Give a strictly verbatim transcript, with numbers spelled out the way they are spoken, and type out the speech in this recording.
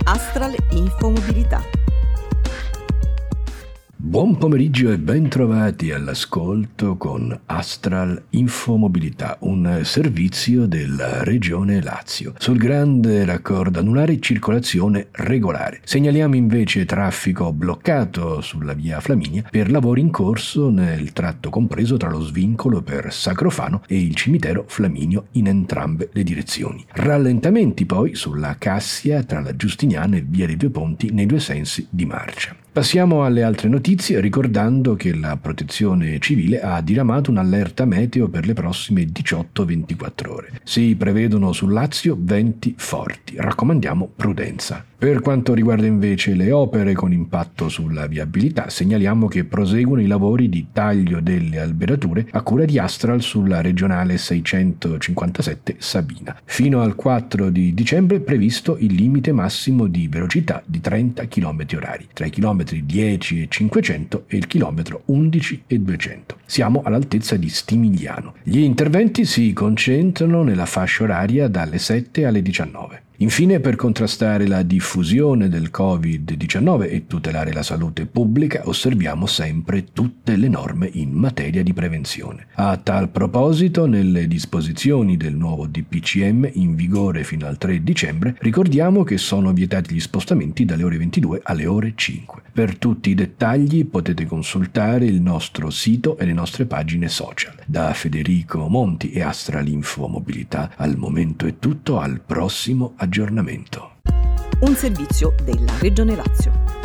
Astral Infomobilità. Buon pomeriggio e ben trovati all'ascolto con Astral Infomobilità, un servizio della Regione Lazio. Sul grande raccordo anulare circolazione regolare. Segnaliamo invece traffico bloccato sulla via Flaminia per lavori in corso nel tratto compreso tra lo svincolo per Sacrofano e il cimitero Flaminio in entrambe le direzioni. Rallentamenti poi sulla Cassia tra la Giustiniana e via dei Due Ponti nei due sensi di marcia. Passiamo alle altre notizie ricordando che la Protezione Civile ha diramato un'allerta meteo per le prossime diciotto ventiquattro ore. Si prevedono sul Lazio venti forti, raccomandiamo prudenza. Per quanto riguarda invece le opere con impatto sulla viabilità, segnaliamo che proseguono i lavori di taglio delle alberature a cura di Astral sulla regionale seicentocinquantasette Sabina. Fino al quattro di dicembre è previsto il limite massimo di velocità di trenta chilometri orari, tra i chilometri dieci e cinquecento e il chilometro undici e duecento. Siamo all'altezza di Stimigliano. Gli interventi si concentrano nella fascia oraria dalle sette alle diciannove. Infine, per contrastare la diffusione del covid diciannove e tutelare la salute pubblica, osserviamo sempre tutte le norme in materia di prevenzione. A tal proposito, nelle disposizioni del nuovo D P C M in vigore fino al tre dicembre, ricordiamo che sono vietati gli spostamenti dalle ore ventidue alle ore cinque. Per tutti i dettagli potete consultare il nostro sito e le nostre pagine social. Da Federico Monti e Astral Infomobilità, al momento è tutto, al prossimo aggiornamento. Un servizio della Regione Lazio.